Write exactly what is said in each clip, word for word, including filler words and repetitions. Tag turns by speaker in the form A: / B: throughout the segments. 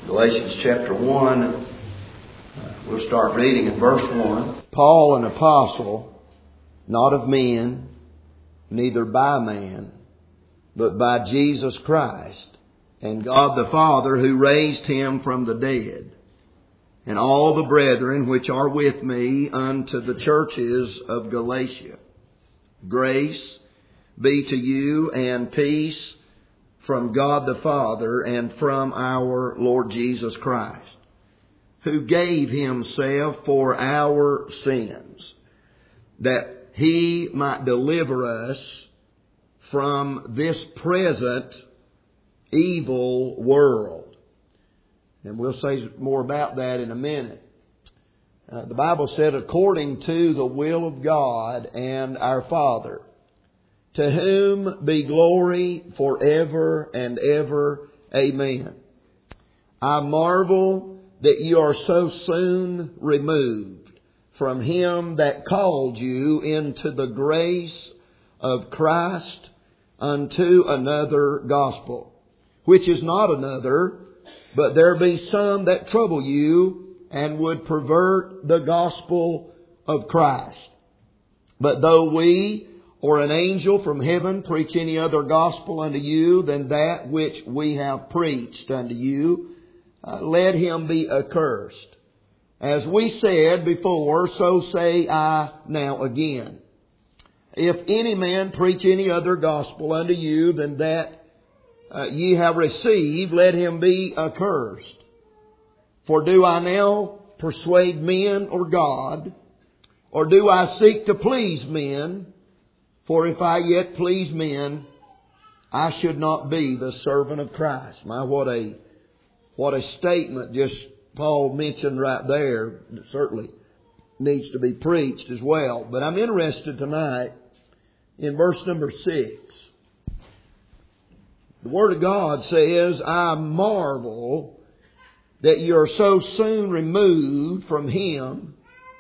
A: Galatians chapter one. We'll start reading in verse one. Paul, an apostle, not of men, neither by man, but by Jesus Christ, and God the Father, who raised him from the dead, and all the brethren which are with me unto the churches of Galatia. Grace be to you and peace from God the Father and from our Lord Jesus Christ, who gave himself for our sins, that he might deliver us from this present evil world. And we'll say more about that in a minute. Uh, the Bible said, according to the will of God and our Father, to whom be glory forever and ever. Amen. I marvel that you are so soon removed from him that called you into the grace of Christ unto another gospel, which is not another, but there be some that trouble you and would pervert the gospel of Christ. But though we or an angel from heaven preach any other gospel unto you than that which we have preached unto you, uh, let him be accursed. As we said before, so say I now again. If any man preach any other gospel unto you than that uh, ye have received, let him be accursed. For do I now persuade men or God? Or do I seek to please men? For if I yet please men, I should not be the servant of Christ. My, what a what a statement just Paul mentioned right there. It certainly needs to be preached as well. But I'm interested tonight in verse number six. The Word of God says, I marvel that you are so soon removed from him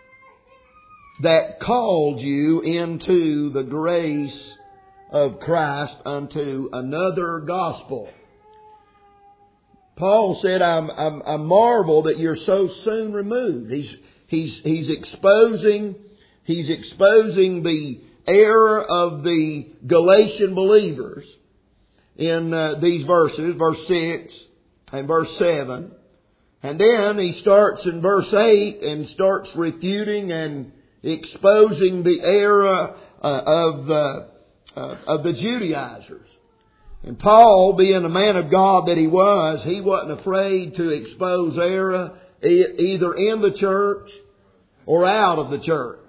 A: that called you into the grace of Christ unto another gospel. Paul said, I'm, I'm, I marvel that you're so soon removed. He's, he's, he's exposing, he's exposing the error of the Galatian believers in uh, these verses, verse six and verse seven. And then he starts in verse eight and starts refuting and exposing the error uh, of, uh, uh, of the Judaizers. And Paul, being a man of God that he was, he wasn't afraid to expose error e- either in the church or out of the church.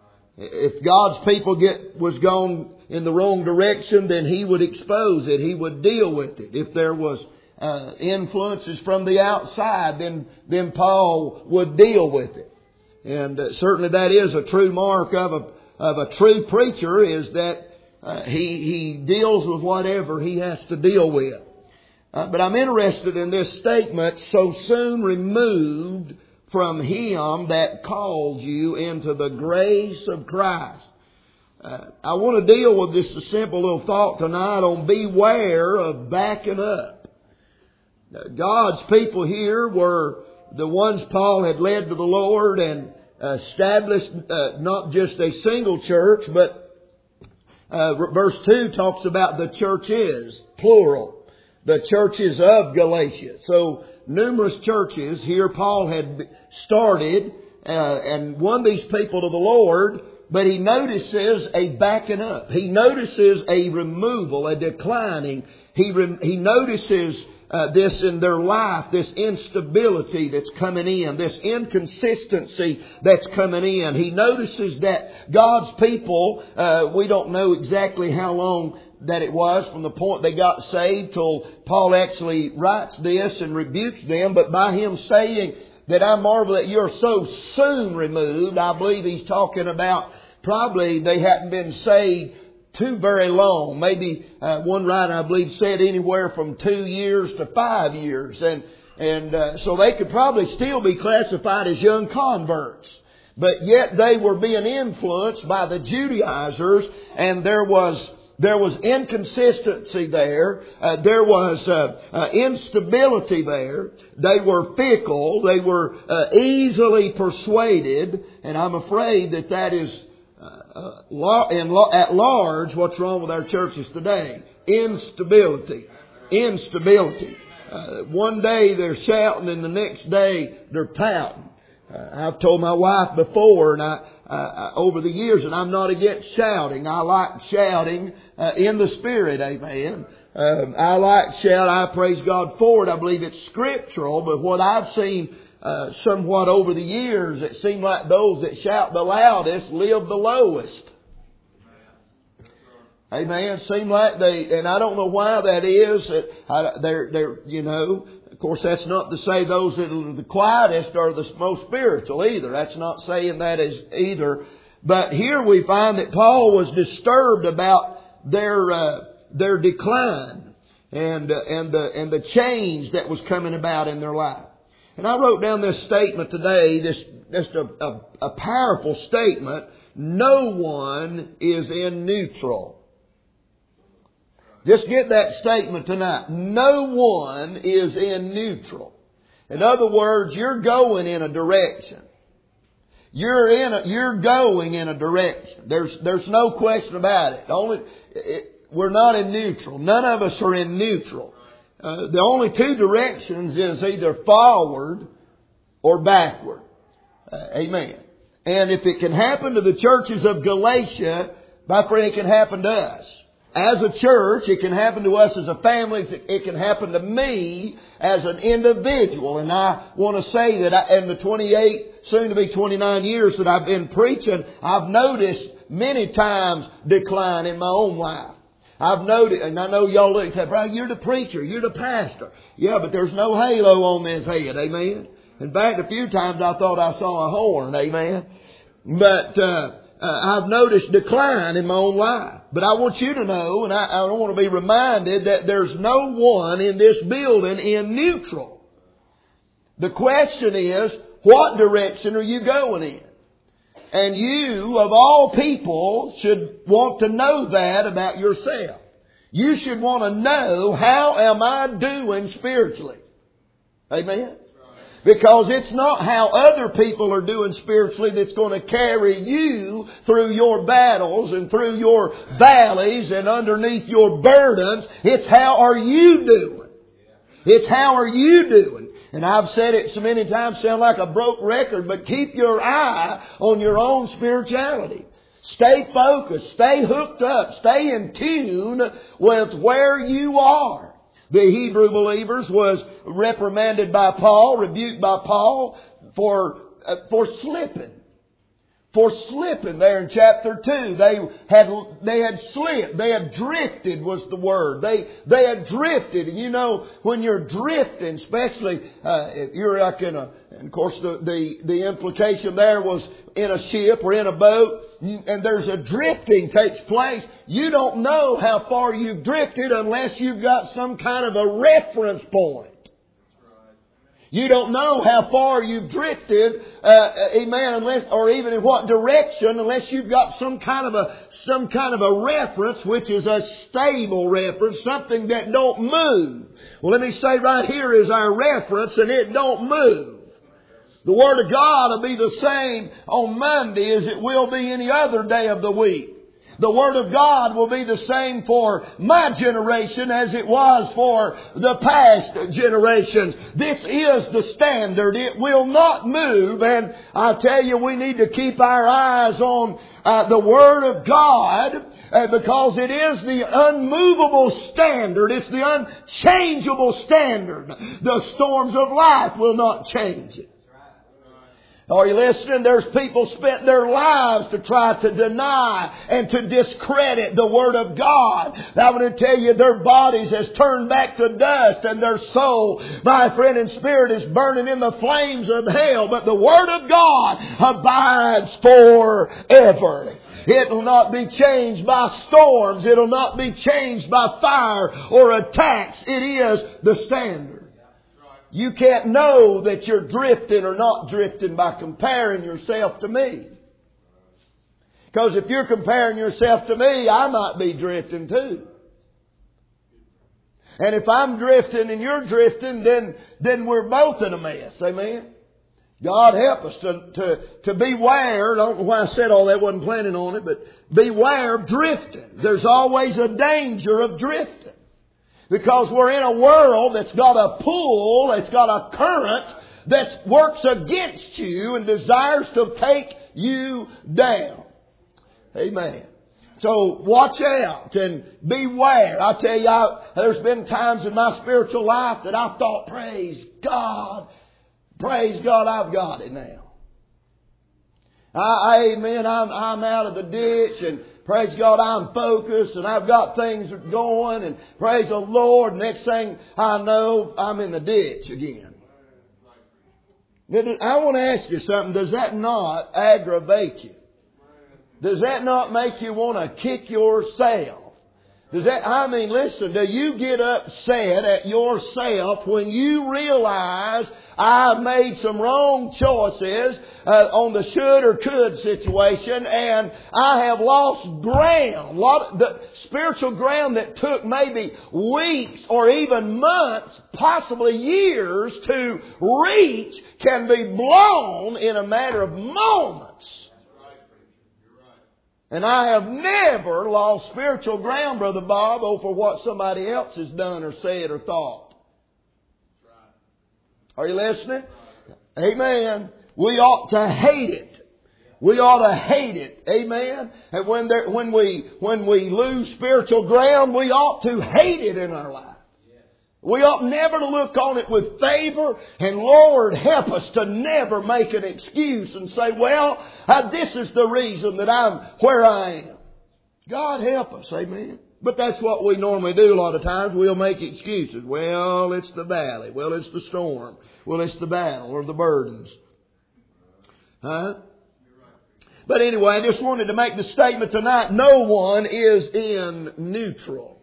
A: If God's people get was gone in the wrong direction, then he would expose it. He would deal with it. If there was uh, influences from the outside, then then Paul would deal with it. And uh, certainly that is a true mark of a of a true preacher, is that uh, he he deals with whatever he has to deal with. Uh, but I'm interested in this statement, so soon removed from him that called you into the grace of Christ. Uh, I want to deal with just a simple little thought tonight on beware of backing up. Uh, God's people here were the ones Paul had led to the Lord and established uh, not just a single church, but uh, verse two talks about the churches, plural, the churches of Galatia. So numerous churches here Paul had started uh, and won these people to the Lord, but he notices a backing up. He notices a removal, a declining. He re- he notices Uh, this in their life, this instability that's coming in, this inconsistency that's coming in. He notices that God's people, uh, we don't know exactly how long that it was from the point they got saved till Paul actually writes this and rebukes them. But by him saying that I marvel that you're so soon removed, I believe he's talking about probably they hadn't been saved too very long. Maybe uh, one writer, I believe, said anywhere from two years to five years. And and uh, so they could probably still be classified as young converts. But yet they were being influenced by the Judaizers, and there was There was inconsistency there. Uh, there was uh, uh, instability there. They were fickle. They were uh, easily persuaded. And I'm afraid that that is uh, uh, la- in la- at large what's wrong with our churches today. Instability. Instability. Uh, one day they're shouting and the next day they're pouting. Uh, I've told my wife before, and I, uh, over the years, and I'm not against shouting. I like shouting uh, in the Spirit, amen. Um, I like shout. I praise God for it. I believe it's scriptural, but what I've seen uh, somewhat over the years, it seemed like those that shout the loudest live the lowest. Amen. It seemed like they, and I don't know why that is. That they're, they're, you know. Of course, that's not to say those that are the quietest are the most spiritual either. That's not saying that is either. But here we find that Paul was disturbed about their uh, their decline and uh, and the and the change that was coming about in their life. And I wrote down this statement today. This just a, a, a powerful statement. No one is in neutral. Just get that statement tonight. No one is in neutral. In other words, you're going in a direction. You're in a, you're going in a direction. There's there's no question about it. Only it, we're not in neutral. None of us are in neutral. Uh, the only two directions is either forward or backward. Uh, amen. And if it can happen to the churches of Galatia, my friend, it can happen to us. As a church, it can happen to us as a family. It can happen to me as an individual. And I want to say that I, in the twenty-eight, soon to be twenty-nine years that I've been preaching, I've noticed many times decline in my own life. I've noticed, and I know y'all look and say, "Brother, you're the preacher, you're the pastor." Yeah, but there's no halo on this head, amen. In fact, a few times I thought I saw a horn, amen. But uh, uh, I've noticed decline in my own life. But I want you to know, and I, I want to be reminded that there's no one in this building in neutral. The question is, what direction are you going in? And you, of all people, should want to know that about yourself. You should want to know, how am I doing spiritually? Amen? Because it's not how other people are doing spiritually that's going to carry you through your battles and through your valleys and underneath your burdens. It's how are you doing? It's how are you doing? And I've said it so many times, sound like a broke record, but keep your eye on your own spirituality. Stay focused, stay hooked up, stay in tune with where you are. The Hebrew believers was reprimanded by Paul, rebuked by Paul for uh, for slipping. For slipping there in chapter two. They had they had slipped. They had drifted was the word. They they had drifted. And you know, when you're drifting, especially uh, if you're like in a, and of course the, the, the implication there was in a ship or in a boat, and there's a drifting takes place. You don't know how far you've drifted unless you've got some kind of a reference point. You don't know how far you've drifted, uh, amen, unless, or even in what direction, unless you've got some kind of a, some kind of a reference, which is a stable reference, something that don't move. Well, let me say right here is our reference, and it don't move. The Word of God will be the same on Monday as it will be any other day of the week. The Word of God will be the same for my generation as it was for the past generations. This is the standard. It will not move. And I tell you, we need to keep our eyes on uh, the Word of God uh, because it is the unmovable standard. It's the unchangeable standard. The storms of life will not change it. Are you listening? There's people spent their lives to try to deny and to discredit the Word of God. I want to tell you, their bodies has turned back to dust and their soul, my friend and spirit, is burning in the flames of hell. But the Word of God abides forever. It will not be changed by storms. It will not be changed by fire or attacks. It is the standard. You can't know that you're drifting or not drifting by comparing yourself to me. Because if you're comparing yourself to me, I might be drifting too. And if I'm drifting and you're drifting, then, then we're both in a mess. Amen? God help us to, to, to beware. I don't know why I said all that, wasn't planning on it, but beware of drifting. There's always a danger of drifting. Because we're in a world that's got a pull, it's got a current that works against you and desires to take you down. Amen. So watch out and beware. I tell you, I, there's been times in my spiritual life that I thought, praise God, praise God, I've got it now. I, amen, I'm, I'm out of the ditch, and praise God, I'm focused and I've got things going, and praise the Lord. Next thing I know, I'm in the ditch again. I want to ask you something. Does that not aggravate you? Does that not make you want to kick yourself? Does that, I mean, listen, do you get upset at yourself when you realize I've made some wrong choices uh, on the should or could situation, and I have lost ground, lot, the spiritual ground that took maybe weeks or even months, possibly years to reach, can be blown in a matter of moments. And I have never lost spiritual ground, Brother Bob, over what somebody else has done or said or thought. Are you listening? Amen. We ought to hate it. We ought to hate it. Amen. And when there, when we when we lose spiritual ground, we ought to hate it in our life. We ought never to look on it with favor, and Lord help us to never make an excuse and say, well, uh, this is the reason that I'm where I am. God help us, amen. But that's what we normally do a lot of times. We'll make excuses. Well, it's the valley. Well, it's the storm. Well, it's the battle or the burdens. Huh? But anyway, I just wanted to make the statement tonight. No one is in neutral.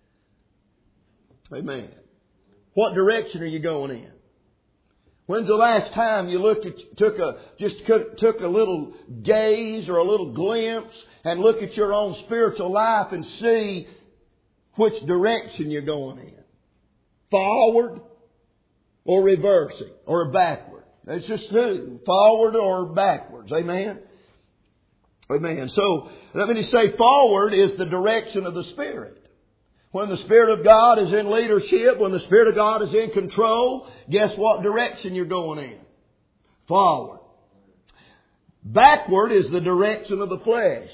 A: Amen. What direction are you going in? When's the last time you looked at, took a, just took a little gaze or a little glimpse and look at your own spiritual life and see which direction you're going in? Forward or reversing or backward? That's just two. Forward or backwards. Amen? Amen. So, let me just say, forward is the direction of the Spirit. When the Spirit of God is in leadership, when the Spirit of God is in control, guess what direction you're going in? Forward. Backward is the direction of the flesh.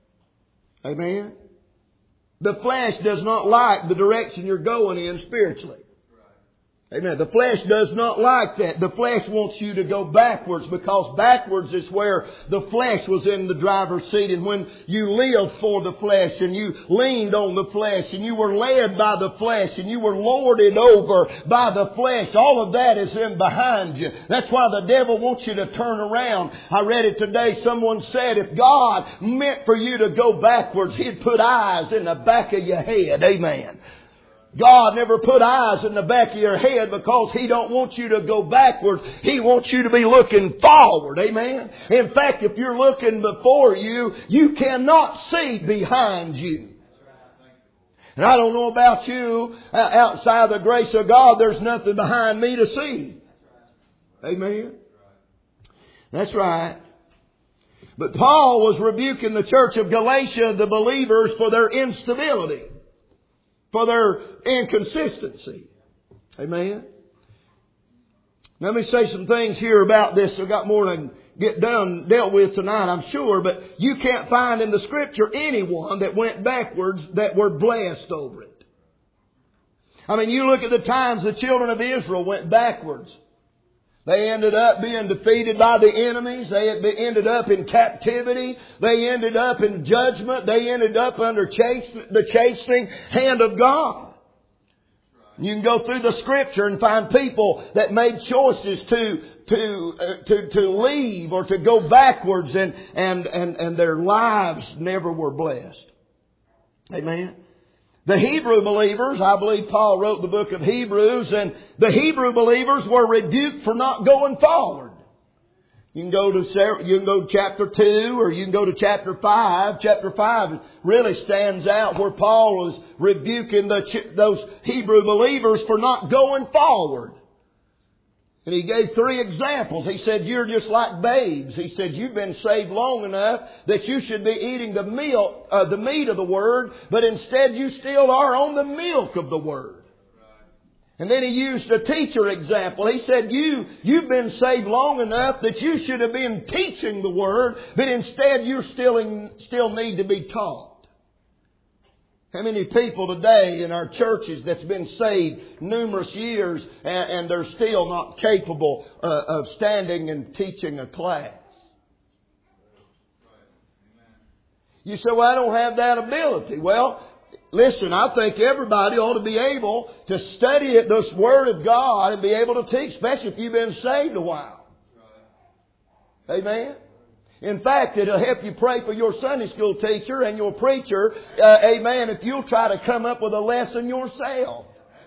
A: Amen? The flesh does not like the direction you're going in spiritually. Amen. The flesh does not like that. The flesh wants you to go backwards, because backwards is where the flesh was in the driver's seat. And when you lived for the flesh and you leaned on the flesh and you were led by the flesh and you were lorded over by the flesh, all of that is in behind you. That's why the devil wants you to turn around. I read it today. Someone said if God meant for you to go backwards, He'd put eyes in the back of your head. Amen. God never put eyes in the back of your head because He don't want you to go backwards. He wants you to be looking forward. Amen. In fact, if you're looking before you, you cannot see behind you. And I don't know about you, outside the grace of God, there's nothing behind me to see. Amen. That's right. But Paul was rebuking the church of Galatia, the believers, for their instability, for their inconsistency. Amen. Let me say some things here about this. I've got more to get done, dealt with tonight, I'm sure. But you can't find in the Scripture anyone that went backwards that were blessed over it. I mean, you look at the times the children of Israel went backwards. They ended up being defeated by the enemies. They ended up in captivity. They ended up in judgment. They ended up under chase, the chastening hand of God. You can go through the Scripture and find people that made choices to to uh, to to leave or to go backwards, and and and and their lives never were blessed. Amen. The Hebrew believers, I believe Paul wrote the book of Hebrews, and the Hebrew believers were rebuked for not going forward. You can go to several, you can go to chapter two, or you can go to chapter five. Chapter five really stands out where Paul is rebuking the, those Hebrew believers for not going forward. And he gave three examples. He said, you're just like babes. He said, you've been saved long enough that you should be eating the milk, uh, the meat of the Word, but instead you still are on the milk of the Word. And then he used a teacher example. He said, you, you've been saved long enough that you should have been teaching the Word, but instead you still, in, still need to be taught. How many people today in our churches that's been saved numerous years and, and they're still not capable uh, of standing and teaching a class? You say, well, I don't have that ability. Well, listen, I think everybody ought to be able to study it, this Word of God, and be able to teach, especially if you've been saved a while. Amen? In fact, it'll help you pray for your Sunday school teacher and your preacher, uh, amen, if you'll try to come up with a lesson yourself.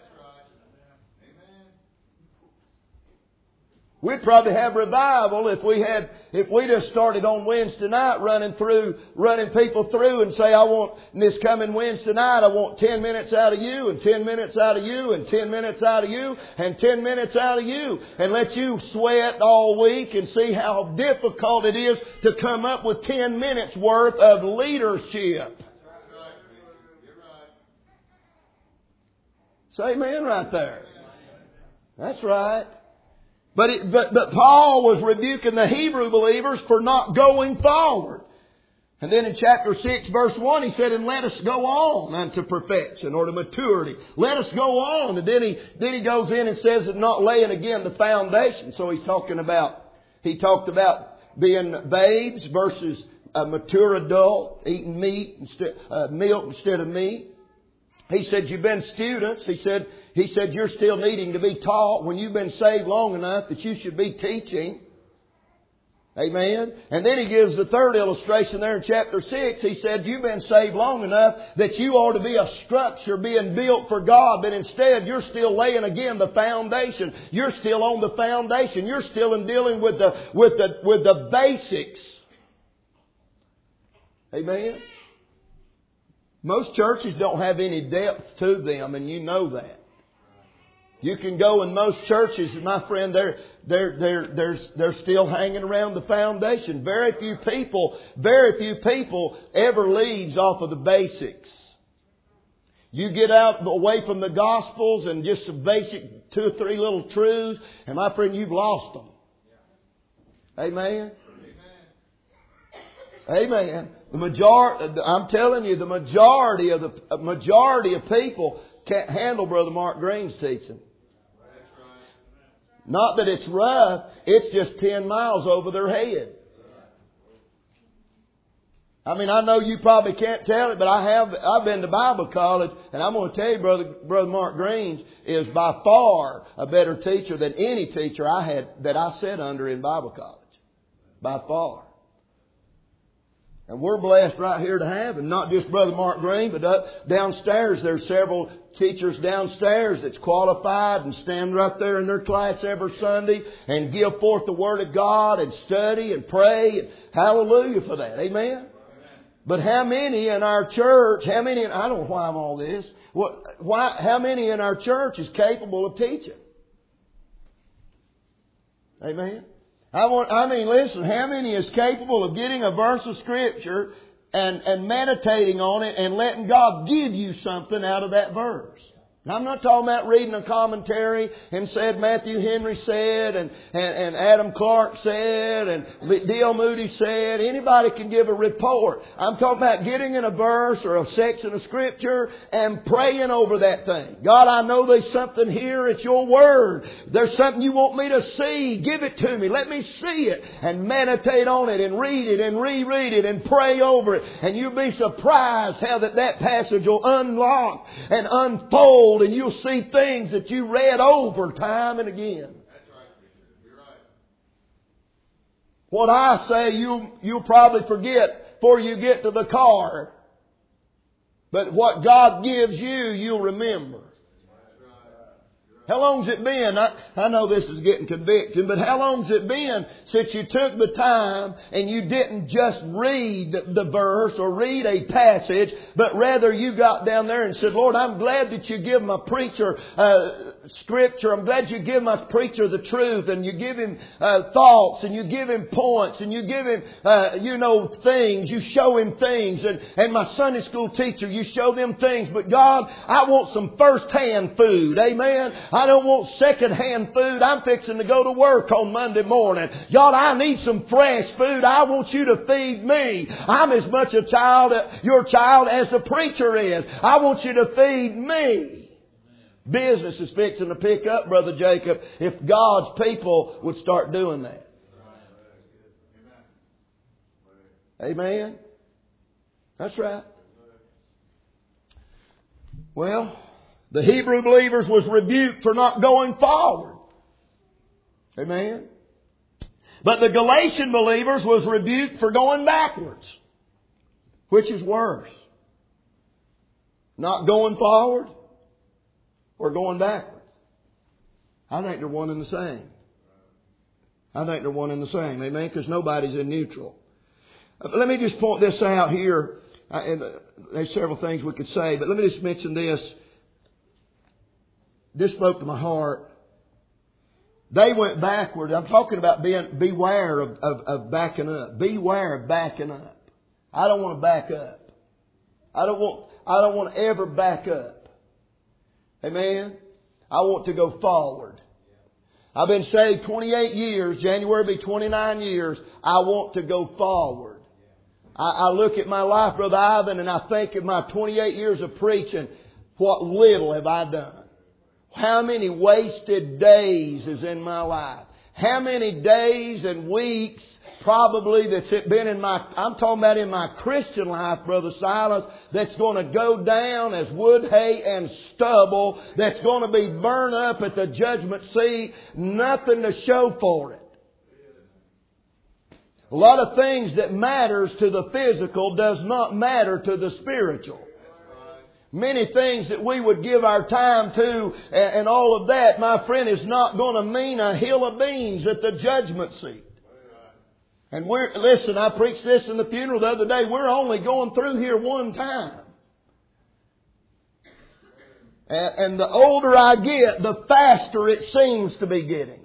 A: We'd probably have revival if we had, if we just started on Wednesday night running through, running people through and say, I want, this coming Wednesday night, I want ten minutes out of you, and ten minutes out of you, and ten minutes out of you, and ten minutes out of you. And let you sweat all week and see how difficult it is to come up with ten minutes worth of leadership. Say amen right there. That's right. But, it, but but Paul was rebuking the Hebrew believers for not going forward. And then in chapter six, verse one, he said, and let us go on unto perfection or to maturity. Let us go on. And then he then he goes in and says that not laying again the foundation. So he's talking about, he talked about being babes versus a mature adult, eating meat instead, uh, milk instead of meat. He said, you've been students. He said, He said, you're still needing to be taught when you've been saved long enough that you should be teaching. Amen. And then he gives the third illustration there in chapter six. He said, you've been saved long enough that you ought to be a structure being built for God, but instead you're still laying again the foundation. You're still on the foundation. You're still in dealing with the, with the, with the basics. Amen. Most churches don't have any depth to them, and you know that. You can go in most churches, and my friend, they're, they're, they're, they're, they're still hanging around the foundation. Very few people, very few people ever leaves off of the basics. You get out away from the Gospels and just some basic two or three little truths, and my friend, you've lost them. Amen? Amen. The majority, I'm telling you, the majority of the majority of people can't handle Brother Mark Green's teaching. Not that it's rough, it's just ten miles over their head. I mean, I know you probably can't tell it, but I have, I've been to Bible college, and I'm going to tell you, Brother, Brother Mark Green is by far a better teacher than any teacher I had, that I sat under in Bible college. By far. And we're blessed right here to have him. Not just Brother Mark Green, but up downstairs there's several teachers downstairs that's qualified and stand right there in their class every Sunday and give forth the Word of God and study and pray. And hallelujah for that. Amen? Amen. But how many in our church, how many, I don't know why I'm all this, what, why, how many in our church is capable of teaching? Amen? I want, I mean, listen, how many is capable of getting a verse of Scripture and, and meditating on it and letting God give you something out of that verse? Now, I'm not talking about reading a commentary and said Matthew Henry said and, and, and Adam Clark said and D L Moody said. Anybody can give a report. I'm talking about getting in a verse or a section of Scripture and praying over that thing. God, I know there's something here. It's your Word. There's something you want me to see. Give it to me. Let me see it and meditate on it and read it and reread it and pray over it. And you'll be surprised how that, that passage will unlock and unfold. And you'll see things that you read over time and again.
B: That's right, preacher. You're right.
A: What I say, you'll, you'll probably forget before you get to the car. But what God gives you, you'll remember.
B: That's right. You're
A: How long's it been? I, I know this is getting convicting, but how long's it been since you took the time and you didn't just read the, the verse or read a passage, but rather you got down there and said, Lord, I'm glad that you give my preacher uh, Scripture. I'm glad you give my preacher the truth, and you give him uh, thoughts, and you give him points, and you give him, uh, you know, things. You show him things, and, and my Sunday school teacher, you show them things. But God, I want some first-hand food. Amen. I don't want second-hand food. I'm fixing to go to work on Monday morning. God, I need some fresh food. I want you to feed me. I'm as much a child, your child, as the preacher is. I want you to feed me. Business is fixing to pick up, Brother Jacob, if God's people would start doing that. Amen? That's right. Well, the Hebrew believers was rebuked for not going forward. Amen. But the Galatian believers was rebuked for going backwards. Which is worse? Not going forward or going backwards? I think they're one and the same. I think they're one and the same. Amen. Because nobody's in neutral. Let me just point this out here. And there's several things we could say, but let me just mention this. This spoke to my heart. They went backward. I'm talking about being, beware of, of, of backing up. Beware of backing up. I don't want to back up. I don't want, I don't want to ever back up. Amen? I want to go forward. I've been saved twenty-eight years. January will be twenty-nine years. I want to go forward. I, I look at my life, Brother Ivan, and I think of my twenty-eight years of preaching. What little have I done? How many wasted days is in my life? How many days and weeks probably that's it been in my, I'm talking about in my Christian life, Brother Silas, that's going to go down as wood, hay, and stubble, that's going to be burned up at the judgment seat, nothing to show for it. A lot of things that matters to the physical does not matter to the spiritual. Many things that we would give our time to and all of that, my friend, is not going to mean a hill of beans at the judgment seat. And we're, listen, I preached this in the funeral the other day. We're only going through here one time. And the older I get, the faster it seems to be getting.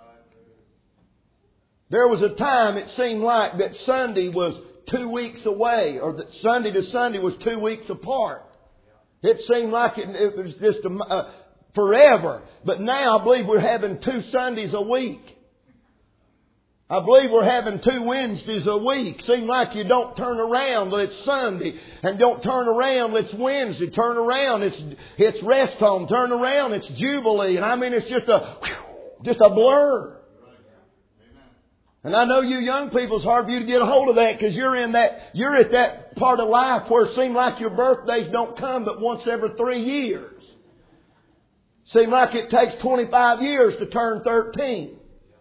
A: There was a time it seemed like that Sunday was two weeks away, or that Sunday to Sunday was two weeks apart. It seemed like it, it was just a, uh, forever. But now I believe we're having two Sundays a week. I believe we're having two Wednesdays a week. Seems like you don't turn around, it's Sunday. And don't turn around, it's Wednesday. Turn around, it's it's rest home. Turn around, it's Jubilee. And I mean, it's just a, just a blur. And I know you young people, it's hard for you to get a hold of that because you're in that, you're at that part of life where it seems like your birthdays don't come but once every three years. Seems like it takes twenty-five years to turn thirteen.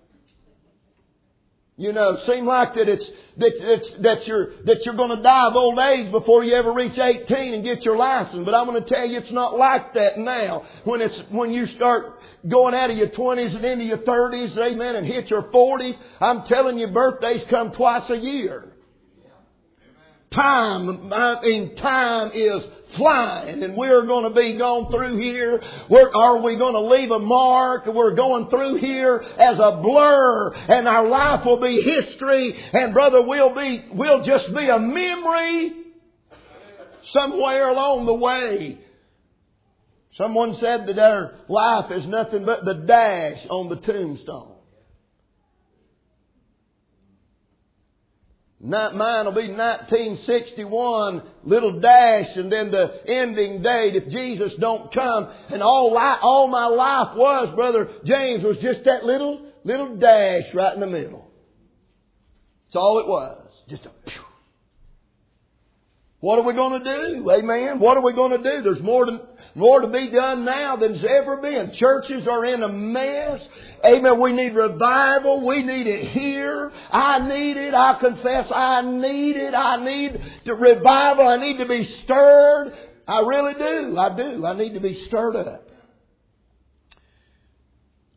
A: You know, it seems like that it's, that it's, that you're, that you're going to die of old age before you ever reach eighteen and get your license. But I'm going to tell you it's not like that now. When it's, when you start going out of your twenties and into your thirties, amen, and hit your forties, I'm telling you birthdays come twice a year. Time, I mean, time is flying, and we're going to be going through here. We're, are we going to leave a mark? We're going through here as a blur, and our life will be history. And brother, we'll be, we'll just be a memory somewhere along the way. Someone said that our life is nothing but the dash on the tombstone. Mine will be nineteen sixty-one, little dash, and then the ending date if Jesus don't come. And all li- all my life was, Brother James, was just that little little dash right in the middle. That's all it was. Just a phew. What are we going to do? Amen. What are we going to do? There's more to, more to be done now than there's ever been. Churches are in a mess. Amen. We need revival. We need it here. I need it. I confess I need it. I need the revival. I need to be stirred. I really do. I do. I need to be stirred up.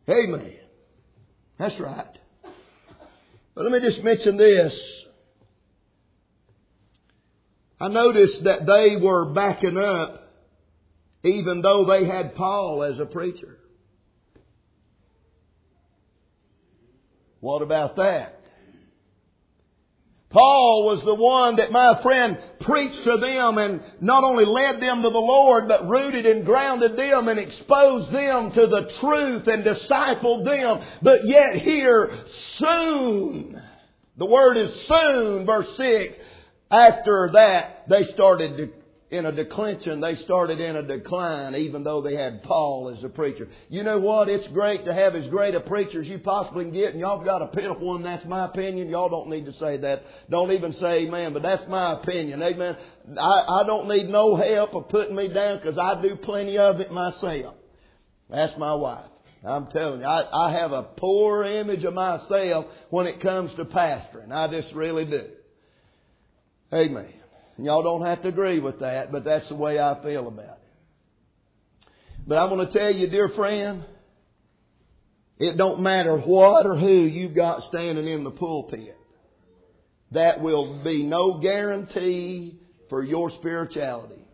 A: Amen. That's right. But let me just mention this. I noticed that they were backing up even though they had Paul as a preacher. What about that? Paul was the one that, my friend, preached to them and not only led them to the Lord, but rooted and grounded them and exposed them to the truth and discipled them. But yet here, soon, the word is soon, verse six, after that, they started to in a declension. They started in a decline, even though they had Paul as a preacher. You know what? It's great to have as great a preacher as you possibly can get, and y'all got a pitiful one. That's my opinion. Y'all don't need to say that. Don't even say amen, but that's my opinion. Amen. I, I don't need no help of putting me down because I do plenty of it myself. That's my wife. I'm telling you, I, I have a poor image of myself when it comes to pastoring. I just really do. Amen. And y'all don't have to agree with that, but that's the way I feel about it. But I'm going to tell you, dear friend, it don't matter what or who you've got standing in the pulpit. That will be no guarantee for your spirituality.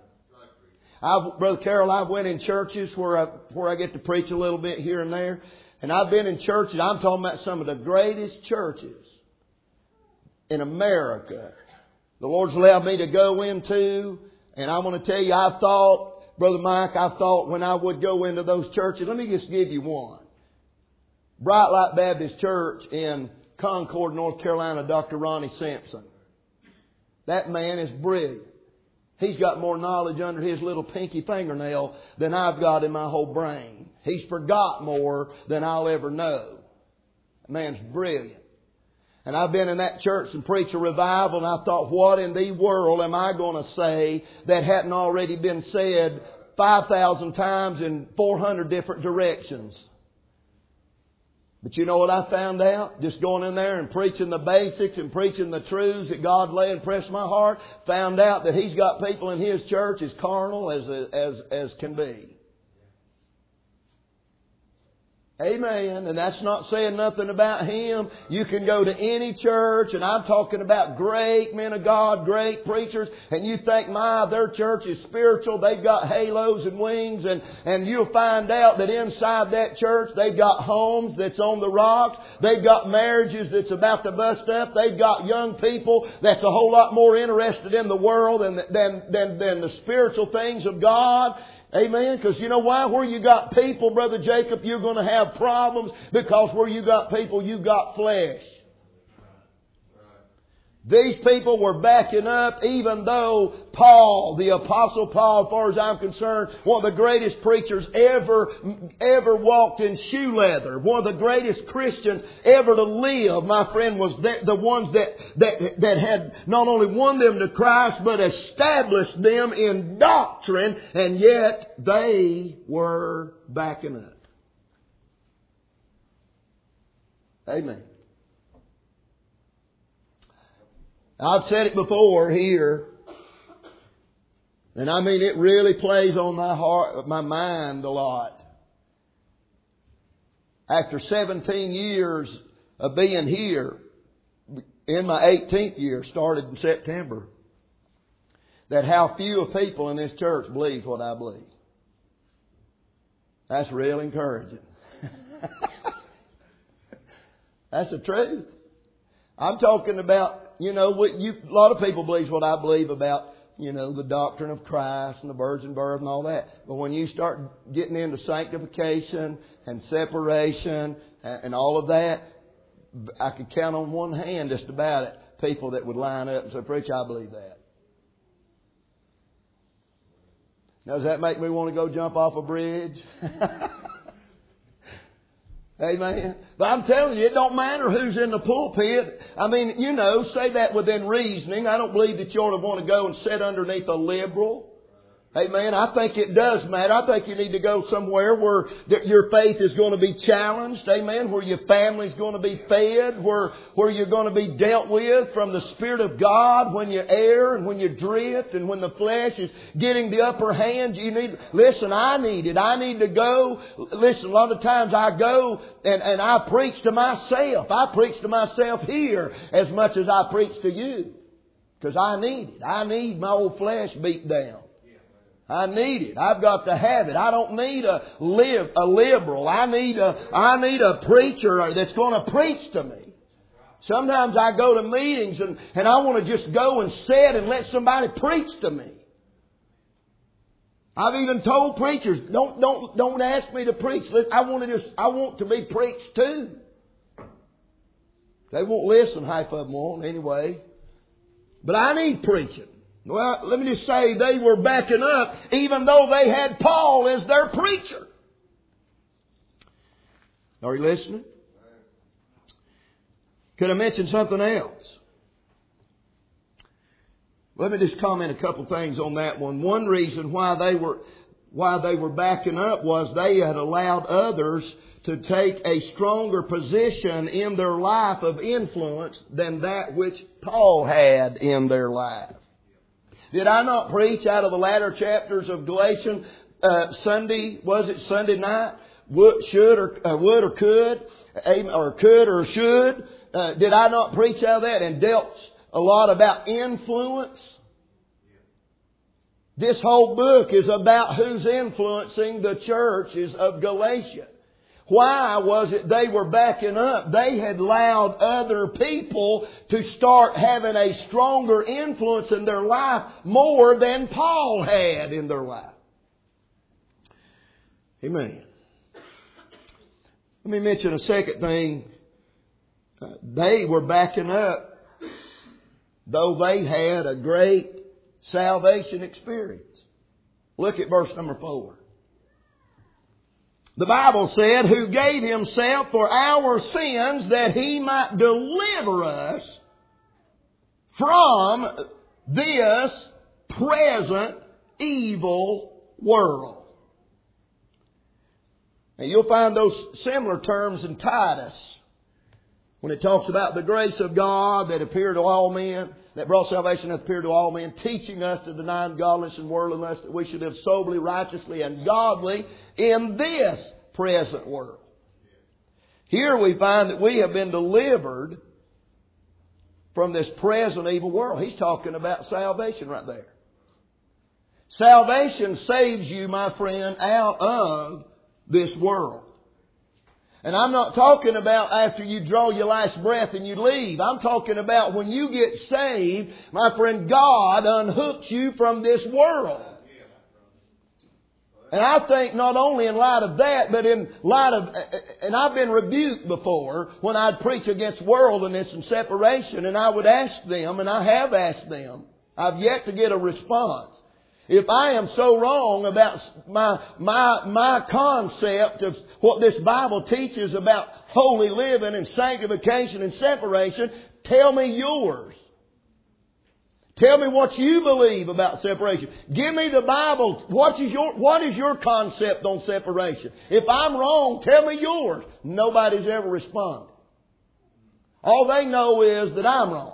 A: I've, Brother Carroll, I've went in churches where I, where I get to preach a little bit here and there. And I've been in churches, I'm talking about some of the greatest churches in America the Lord's allowed me to go into. And I'm going to tell you, I thought, Brother Mike, I thought when I would go into those churches, let me just give you one. Bright Light Baptist Church in Concord, North Carolina, Doctor Ronnie Simpson. That man is brilliant. He's got more knowledge under his little pinky fingernail than I've got in my whole brain. He's forgot more than I'll ever know. That man's brilliant. And I've been in that church and preached a revival, and I thought, what in the world am I going to say that hadn't already been said five thousand times in four hundred different directions? But you know what I found out? Just going in there and preaching the basics and preaching the truths that God lay and pressed my heart, found out that He's got people in His church as carnal as as as can be. Amen. And that's not saying nothing about him. You can go to any church, and I'm talking about great men of God, great preachers, and you think, my, their church is spiritual. They've got halos and wings, and, and you'll find out that inside that church, they've got homes that's on the rocks. They've got marriages that's about to bust up. They've got young people that's a whole lot more interested in the world than, than, than, than the spiritual things of God. Amen. Because you know why? Where you got people, Brother Jacob, you're going to have problems, because where you got people, you got flesh. These people were backing up, even though Paul, the Apostle Paul, as far as I'm concerned, one of the greatest preachers ever, ever walked in shoe leather. One of the greatest Christians ever to live, my friend, was the, the ones that, that, that had not only won them to Christ, but established them in doctrine, and yet they were backing up. Amen. I've said it before here, and I mean it really plays on my heart, my mind a lot. After seventeen years of being here, in my eighteenth year, started in September, that how few of people in this church believe what I believe. That's real encouraging. That's the truth. I'm talking about, you know, what you, a lot of people believe what I believe about, you know, the doctrine of Christ and the virgin birth and all that. But when you start getting into sanctification and separation and, and all of that, I could count on one hand just about it, people that would line up and say, preacher, I believe that. Now, does that make me want to go jump off a bridge? Amen. But I'm telling you, it don't matter who's in the pulpit. I mean, you know, say that within reasoning. I don't believe that you ought to want to go and sit underneath a liberal. Amen. I think it does matter. I think you need to go somewhere where your faith is going to be challenged. Amen. Where your family's going to be fed. Where, where you're going to be dealt with from the Spirit of God when you err and when you drift and when the flesh is getting the upper hand. You need, listen, I need it. I need to go. Listen, a lot of times I go and, and I preach to myself. I preach to myself here as much as I preach to you. Because I need it. I need my old flesh beat down. I need it. I've got to have it. I don't need a live a liberal. I need a I need a preacher that's going to preach to me. Sometimes I go to meetings and, and I want to just go and sit and let somebody preach to me. I've even told preachers, don't don't don't ask me to preach. I want to just I want to be preached to. They won't listen, half of them won't anyway. But I need preaching. Well, let me just say they were backing up even though they had Paul as their preacher. Are you listening? Could I mention something else? Let me just comment a couple things on that one. One reason why they were why they were backing up was they had allowed others to take a stronger position in their life of influence than that which Paul had in their life. Did I not preach out of the latter chapters of Galatians uh, Sunday? Was it Sunday night? Would, should or uh, would or could, or could or should? Uh, did I not preach out of that and dealt a lot about influence? This whole book is about who's influencing the churches of Galatia. Why was it they were backing up? They had allowed other people to start having a stronger influence in their life more than Paul had in their life. Amen. Let me mention a second thing. Uh, they were backing up though they had a great salvation experience. Look at verse number four. The Bible said, who gave Himself for our sins that He might deliver us from this present evil world. Now you'll find those similar terms in Titus when it talks about the grace of God that appeared to all men, that brought salvation that appeared to all men, teaching us to deny ungodliness and worldliness, that we should live soberly, righteously, and godly in this present world. Here we find that we have been delivered from this present evil world. He's talking about salvation right there. Salvation saves you, my friend, out of this world. And I'm not talking about after you draw your last breath and you leave. I'm talking about when you get saved, my friend, God unhooks you from this world. And I think not only in light of that, but in light of, and I've been rebuked before when I'd preach against worldliness and separation, and I would ask them, and I have asked them, I've yet to get a response. If I am so wrong about my, my, my concept of what this Bible teaches about holy living and sanctification and separation, tell me yours. Tell me what you believe about separation. Give me the Bible. What is your, what is your concept on separation? If I'm wrong, tell me yours. Nobody's ever responded. All they know is that I'm wrong.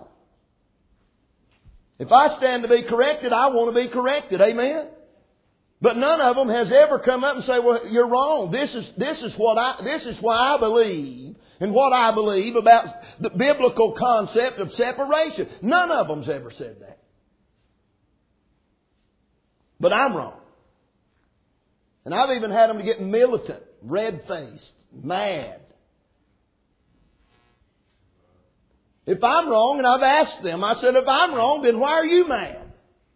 A: If I stand to be corrected, I want to be corrected. Amen? But none of them has ever come up and say, well, you're wrong. This is, this is what I, this is what I believe and what I believe about the biblical concept of separation. None of them's ever said that. But I'm wrong. And I've even had them to get militant, red-faced, mad. If I'm wrong, and I've asked them, I said, if I'm wrong, then why are you mad?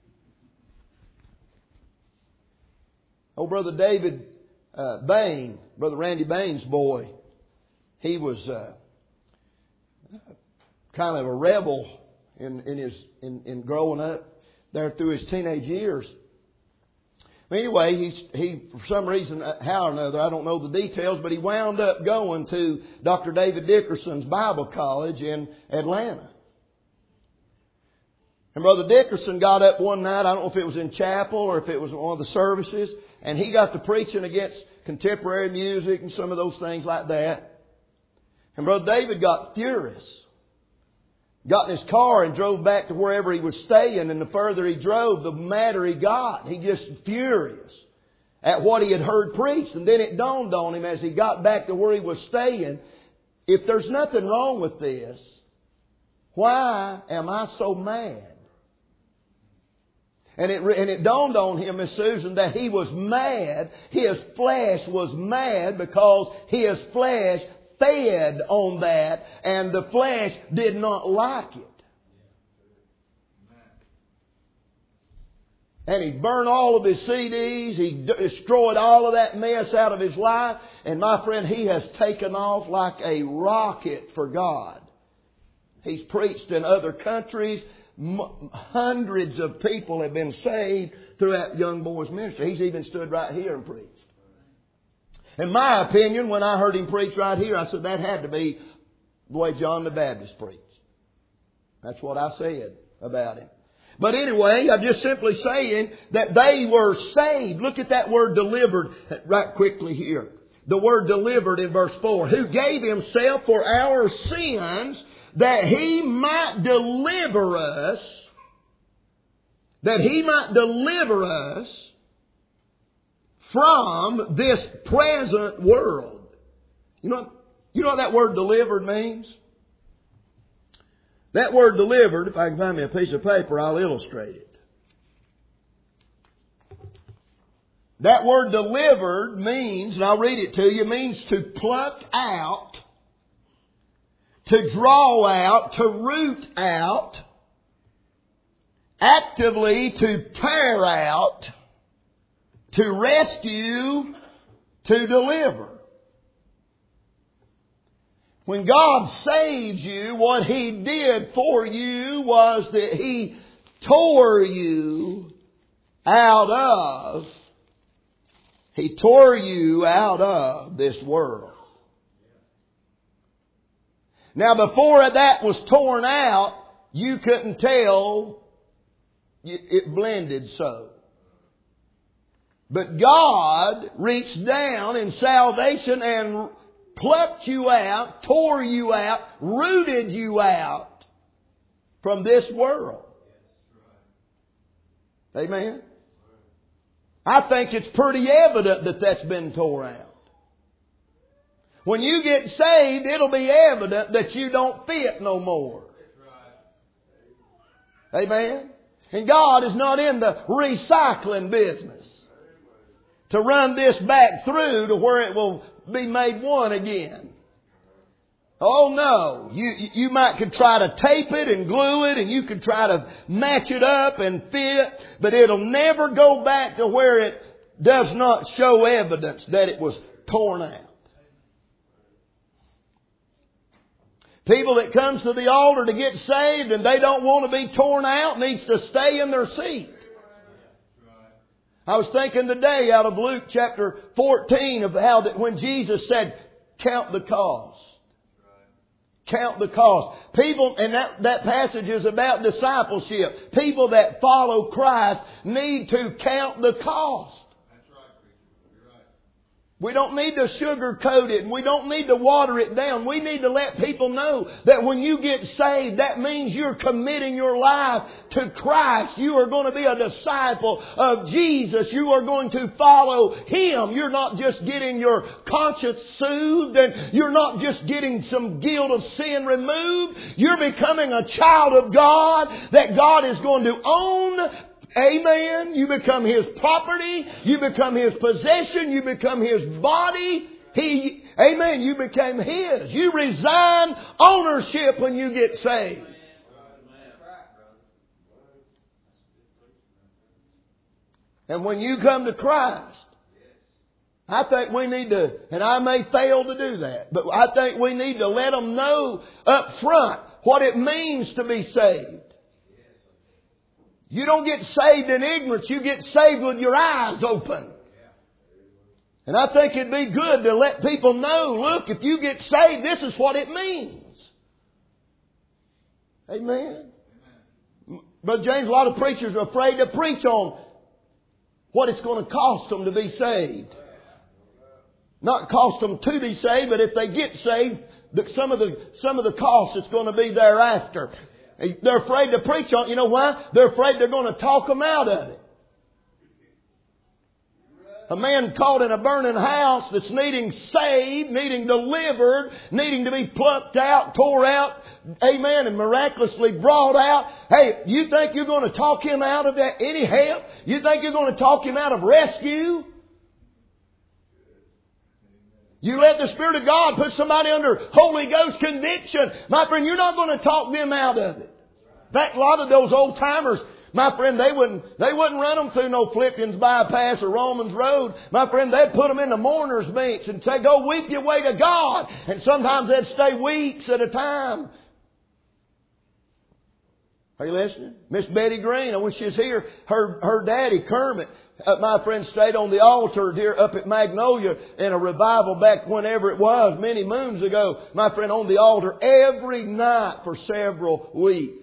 A: Oh, Brother David uh, Bain, Brother Randy Bain's boy, he was uh, kind of a rebel in, in his in, in growing up there through his teenage years. Anyway, he's, he, for some reason, how or another, I don't know the details, but he wound up going to Doctor David Dickerson's Bible College in Atlanta. And Brother Dickerson got up one night, I don't know if it was in chapel or if it was one of the services, and he got to preaching against contemporary music and some of those things like that. And Brother David got furious. Got in his car and drove back to wherever he was staying, and the further he drove, the madder he got. He just furious at what he had heard preached. And then it dawned on him as he got back to where he was staying, if there's nothing wrong with this, why am I so mad? And it, and it dawned on him, Miss Susan, that he was mad. His flesh was mad because his flesh fed on that, and the flesh did not like it. And he burned all of his C Ds. He destroyed all of that mess out of his life. And my friend, he has taken off like a rocket for God. He's preached in other countries. Hundreds of people have been saved through that young boy's ministry. He's even stood right here and preached. In my opinion, when I heard him preach right here, I said that had to be the way John the Baptist preached. That's what I said about him. But anyway, I'm just simply saying that they were saved. Look at that word delivered right quickly here. The word delivered in verse four. Who gave Himself for our sins that He might deliver us, that He might deliver us from this present world. You know, you know what that word delivered means? That word delivered, if I can find me a piece of paper, I'll illustrate it. That word delivered means, and I'll read it to you, means to pluck out, to draw out, to root out, actively to tear out, to rescue, to deliver. When God saves you, what He did for you was that He tore you out of, He tore you out of this world. Now before that was torn out, you couldn't tell, it blended so. But God reached down in salvation and plucked you out, tore you out, rooted you out from this world. Amen? I think it's pretty evident that that's been tore out. When you get saved, it'll be evident that you don't fit no more. Amen? And God is not in the recycling business to run this back through to where it will be made one again. Oh no. You, you might could try to tape it and glue it, and you could try to match it up and fit, but it'll never go back to where it does not show evidence that it was torn out. People that comes to the altar to get saved and they don't want to be torn out needs to stay in their seat. I was thinking today out of Luke chapter fourteen of how that when Jesus said, count the cost. Count the cost. People, and that, that passage is about discipleship. People that follow Christ need to count the cost. We don't need to sugarcoat it, and we don't need to water it down. We need to let people know that when you get saved, that means you're committing your life to Christ. You are going to be a disciple of Jesus. You are going to follow Him. You're not just getting your conscience soothed, and you're not just getting some guilt of sin removed. You're becoming a child of God that God is going to own. Amen. You become His property. You become His possession. You become His body. He, amen. You became His. You resign ownership when you get saved. And when you come to Christ, I think we need to, and I may fail to do that, but I think we need to let them know up front what it means to be saved. You don't get saved in ignorance. You get saved with your eyes open. And I think it'd be good to let people know, look, if you get saved, this is what it means. Amen. But James, a lot of preachers are afraid to preach on what it's going to cost them to be saved. Not cost them to be saved, but if they get saved, some of the some of the cost is going to be thereafter. They're afraid to preach on it. You know why? They're afraid they're going to talk them out of it. A man caught in a burning house that's needing saved, needing delivered, needing to be plucked out, tore out, amen, and miraculously brought out. Hey, you think you're going to talk him out of that, any help? You think you're going to talk him out of rescue? You let the Spirit of God put somebody under Holy Ghost conviction. My friend, you're not going to talk them out of it. In fact, a lot of those old timers, my friend, they wouldn't, they wouldn't run them through no Philippians bypass or Romans road. My friend, they'd put them in the mourner's bench and say, go weep your way to God. And sometimes they'd stay weeks at a time. Are you listening? Miss Betty Green, I wish she was here. Her, her daddy, Kermit, uh, my friend, stayed on the altar here up at Magnolia in a revival back whenever it was, many moons ago. My friend, on the altar every night for several weeks.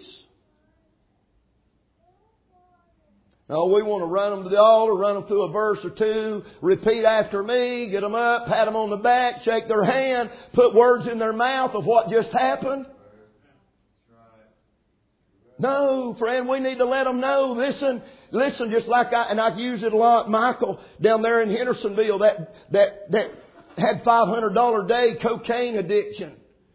A: No, we want to run them to the altar, run them through a verse or two, repeat after me, get them up, pat them on the back, shake their hand, put words in their mouth of what just happened. No, friend, we need to let them know. Listen, listen, just like I, and I use it a lot. Michael down there in Hendersonville, that, that, that had five hundred dollars a day cocaine addiction.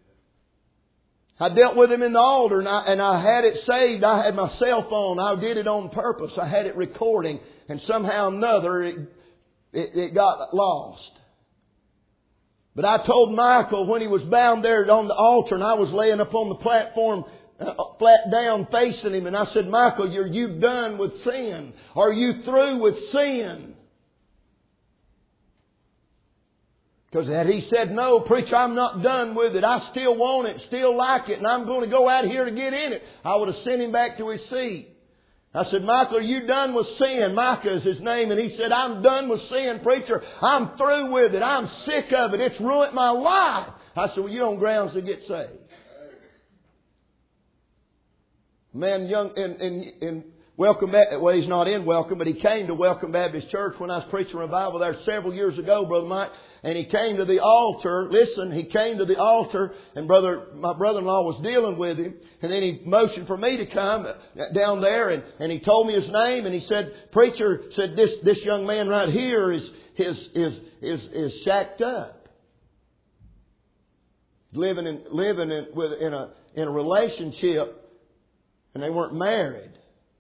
A: I dealt with him in the altar and I, and I had it saved. I had my cell phone. I did it on purpose. I had it recording and somehow or another it, it, it got lost. But I told Michael when he was bound there on the altar and I was laying up on the platform uh, flat down facing him, and I said, Michael, you're you done with sin? Are you through with sin? Because had he said, no, preacher, I'm not done with it. I still want it, still like it, and I'm going to go out here to get in it, I would have sent him back to his seat. I said, Michael, are you done with sin? Micah is his name. And he said, I'm done with sin, preacher. I'm through with it. I'm sick of it. It's ruined my life. I said, well, you're on grounds to get saved. Man, young, in, in, in Welcome Baptist, well, he's not in Welcome, but he came to Welcome Baptist Church when I was preaching revival there several years ago, Brother Mike. And he came to the altar. Listen, he came to the altar, and brother, my brother-in-law was dealing with him. And then he motioned for me to come down there, and, and he told me his name, and he said, preacher, said this this young man right here is is is is, is shacked up, living in living in with in a in a relationship, and they weren't married.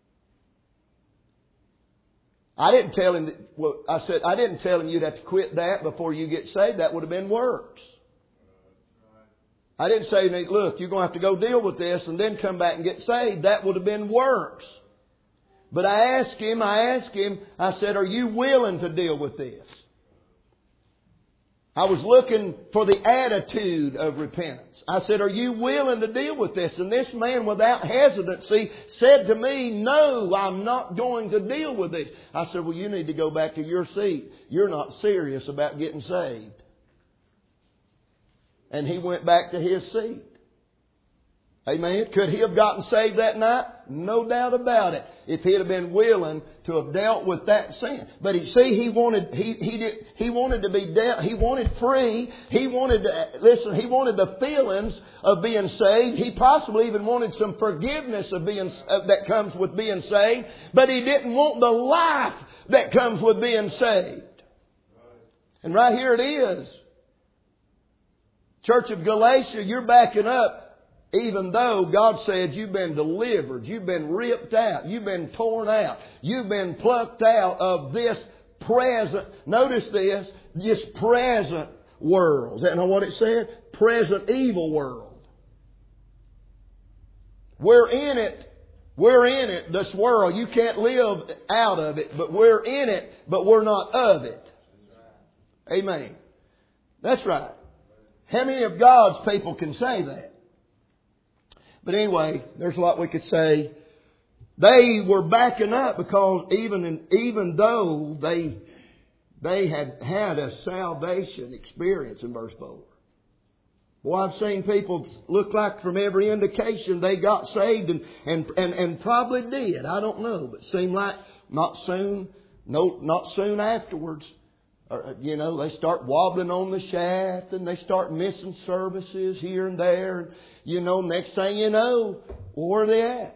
A: I didn't tell him that, well, I said, I didn't tell him you'd have to quit that before you get saved. That would have been works. I didn't say, look, you're going to have to go deal with this and then come back and get saved. That would have been works. But I asked him, I asked him, I said, are you willing to deal with this? I was looking for the attitude of repentance. I said, are you willing to deal with this? And this man, without hesitancy, said to me, no, I'm not going to deal with this. I said, well, you need to go back to your seat. You're not serious about getting saved. And he went back to his seat. Amen. Could he have gotten saved that night? No doubt about it. If he'd have been willing to have dealt with that sin. But he see, he wanted he he did he wanted to be dealt. He wanted free. He wanted to listen. He wanted the feelings of being saved. He possibly even wanted some forgiveness of being uh, that comes with being saved. But he didn't want the life that comes with being saved. And right here it is. Church of Galatia, you're backing up. Even though God said you've been delivered, you've been ripped out, you've been torn out, you've been plucked out of this present, notice this, this present world. Is that not what it said? Present evil world. We're in it. We're in it, this world. You can't live out of it, but we're in it, but we're not of it. Amen. That's right. How many of God's people can say that? But anyway, there's a lot we could say. They were backing up because even in, even though they they had had a salvation experience in verse four. Boy, I've seen people look like from every indication they got saved and, and, and, and probably did. I don't know. But seemed like not soon, no, not soon afterwards. Or, you know, they start wobbling on the shaft and they start missing services here and there. And, you know, next thing you know, where are they at?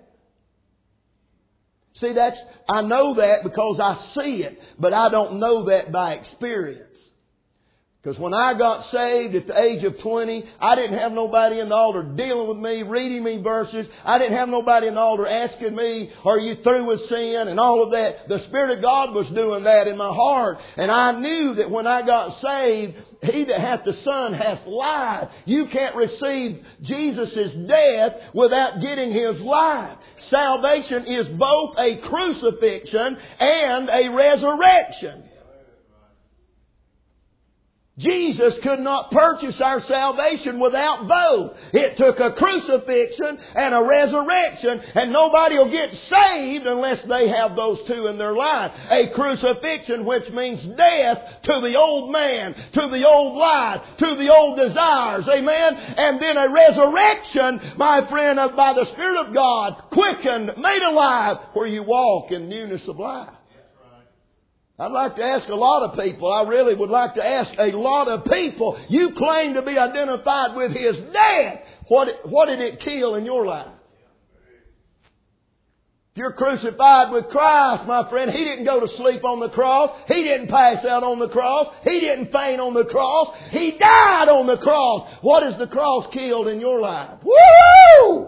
A: See, that's, I know that because I see it, but I don't know that by experience. Because when I got saved at the age of twenty, I didn't have nobody in the altar dealing with me, reading me verses. I didn't have nobody in the altar asking me, are you through with sin and all of that. The Spirit of God was doing that in my heart. And I knew that when I got saved, he that hath the Son hath life. You can't receive Jesus' death without getting His life. Salvation is both a crucifixion and a resurrection. Jesus could not purchase our salvation without both. It took a crucifixion and a resurrection, and nobody will get saved unless they have those two in their life. A crucifixion, which means death to the old man, to the old life, to the old desires. Amen? And then a resurrection, my friend, by the Spirit of God, quickened, made alive, where you walk in newness of life. I'd like to ask a lot of people, I really would like to ask a lot of people, you claim to be identified with His death. What, what did it kill in your life? If you're crucified with Christ, my friend, He didn't go to sleep on the cross. He didn't pass out on the cross. He didn't faint on the cross. He died on the cross. What has the cross killed in your life? Woo!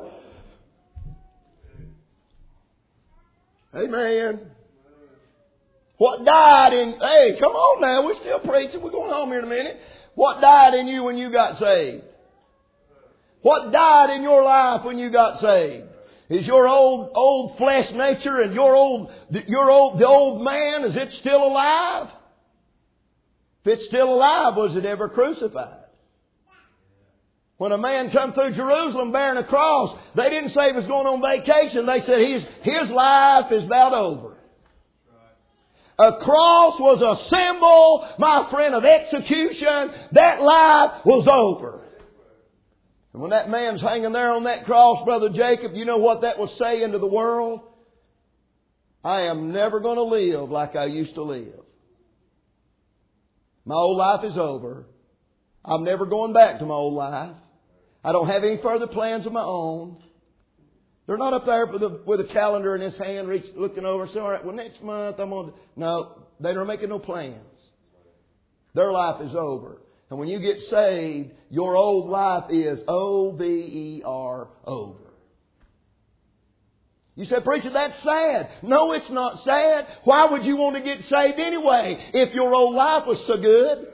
A: Amen. What died in, hey, come on now, we're still preaching, we're going home here in a minute. What died in you when you got saved? What died in your life when you got saved? Is your old, old flesh nature and your old, your old, the old man, is it still alive? If it's still alive, was it ever crucified? When a man come through Jerusalem bearing a cross, they didn't say he was going on vacation. They said his, his life is about over. A cross was a symbol, my friend, of execution. That life was over. And when that man's hanging there on that cross, Brother Jacob, you know what that was saying to the world? I am never going to live like I used to live. My old life is over. I'm never going back to my old life. I don't have any further plans of my own. They're not up there with a, with a calendar in his hand, reach, looking over and saying, all right, well, next month I'm on. No, they're not making no plans. Their life is over. And when you get saved, your old life is O V E R, over. You say, preacher, that's sad. No, it's not sad. Why would you want to get saved anyway if your old life was so good?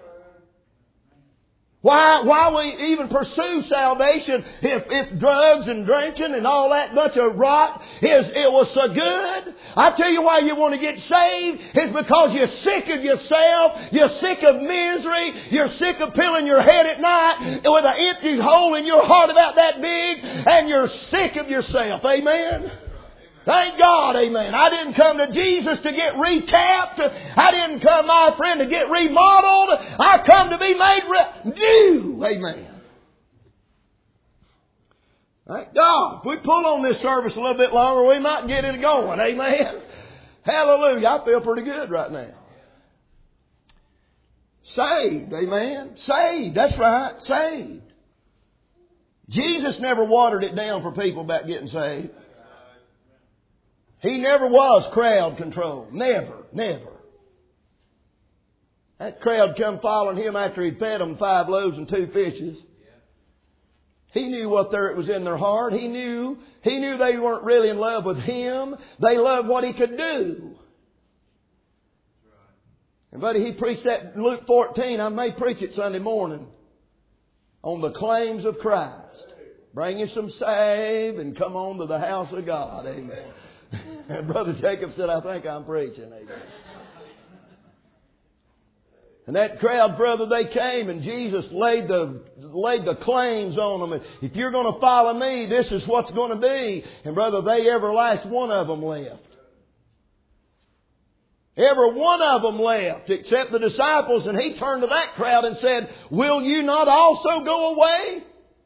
A: Why, why we even pursue salvation if, if drugs and drinking and all that bunch of rot is, it was so good? I tell you why you want to get saved is because you're sick of yourself. You're sick of misery. You're sick of pilling your head at night with an empty hole in your heart about that big, and you're sick of yourself. Amen? Thank God, amen. I didn't come to Jesus to get recapped. I didn't come, my friend, to get remodeled. I come to be made re- new. Amen. Thank God. If we pull on this service a little bit longer, we might get it going. Amen. Hallelujah. I feel pretty good right now. Saved. Amen. Saved. That's right. Saved. Jesus never watered it down for people about getting saved. He never was crowd control. Never, never. That crowd come following Him after He'd fed them five loaves and two fishes. He knew what there was in their heart. He knew, he knew they weren't really in love with Him. They loved what He could do. And buddy, He preached that in Luke fourteen. I may preach it Sunday morning on the claims of Christ. Bring you some save and come on to the house of God. Amen. And Brother Jacob said, I think I'm preaching. Amen. And that crowd, brother, they came and Jesus laid the laid the claims on them. If you're going to follow me, this is what's going to be. And brother, they every last one of them left. Every one of them left except the disciples, and He turned to that crowd and said, will you not also go away?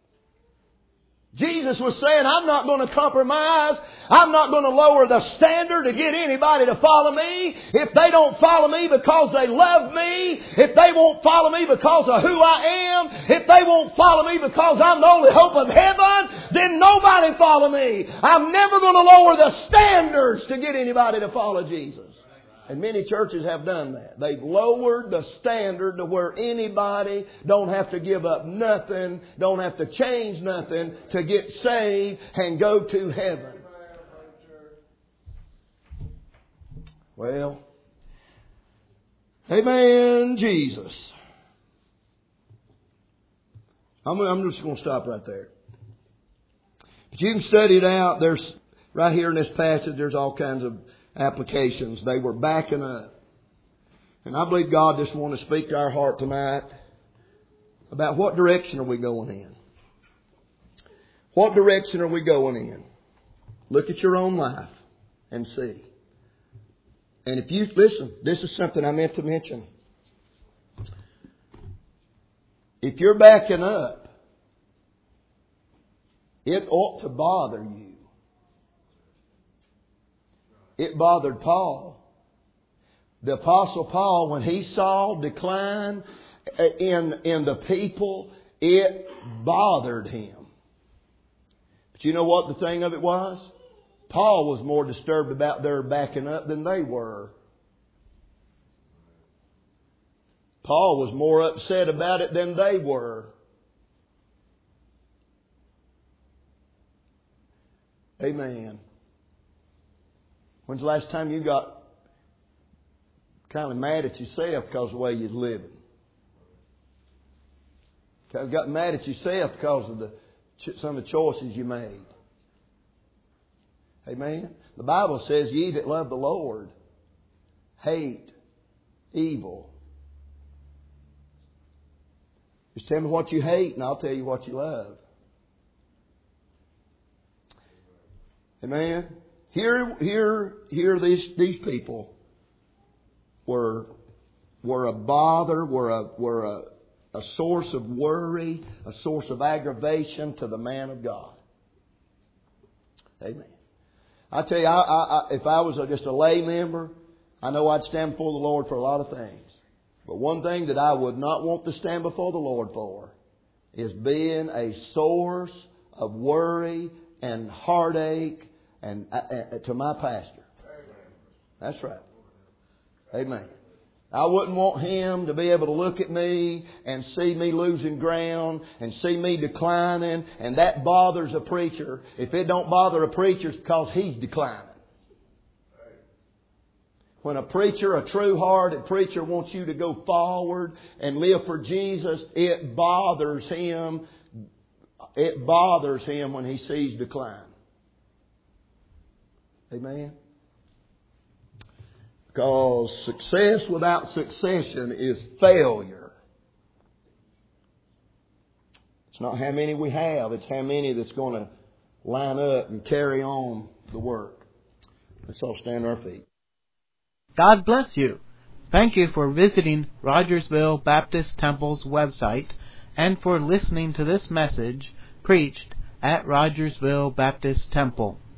A: Jesus was saying, I'm not going to compromise. I'm not going to lower the standard to get anybody to follow me. If they don't follow me because they love me, if they won't follow me because of who I am, if they won't follow me because I'm the only hope of heaven, then nobody follow me. I'm never going to lower the standards to get anybody to follow Jesus. And many churches have done that. They've lowered the standard to where anybody don't have to give up nothing, don't have to change nothing to get saved and go to heaven. Well, amen, Jesus. I'm, I'm just going to stop right there. But you can study it out. There's right here in this passage, there's all kinds of applications. They were backing up. And I believe God just wants to speak to our heart tonight about what direction are we going in. What direction are we going in? Look at your own life and see. And if you, listen, this is something I meant to mention. If you're backing up, it ought to bother you. It bothered Paul. The Apostle Paul, when he saw decline in, in the people, it bothered him. But you know what the thing of it was? Paul was more disturbed about their backing up than they were. Paul was more upset about it than they were. Amen. When's the last time you got kind of mad at yourself because of the way you're living? You got mad at yourself because of the some of the choices you made. Amen. The Bible says, ye that love the Lord hate evil. Just tell me what you hate and I'll tell you what you love. Amen. Here, here, here, these these people were were a bother, were a were a, a source of worry, a source of aggravation to the man of God. Amen. I tell you, I, I, I, if I was a, just a lay member, I know I'd stand before the Lord for a lot of things. But one thing that I would not want to stand before the Lord for is being a source of worry and heartache and uh, uh, to my pastor. That's right. Amen. I wouldn't want him to be able to look at me and see me losing ground and see me declining, and that bothers a preacher. If it don't bother a preacher, it's because he's declining. When a preacher, a true-hearted preacher, wants you to go forward and live for Jesus, it bothers him. It bothers him when he sees decline. Amen. Because success without succession is failure. It's not how many we have, it's how many that's going to line up and carry on the work. Let's all stand on our feet.
C: God bless you. Thank you for visiting Rogersville Baptist Temple's website and for listening to this message preached at Rogersville Baptist Temple.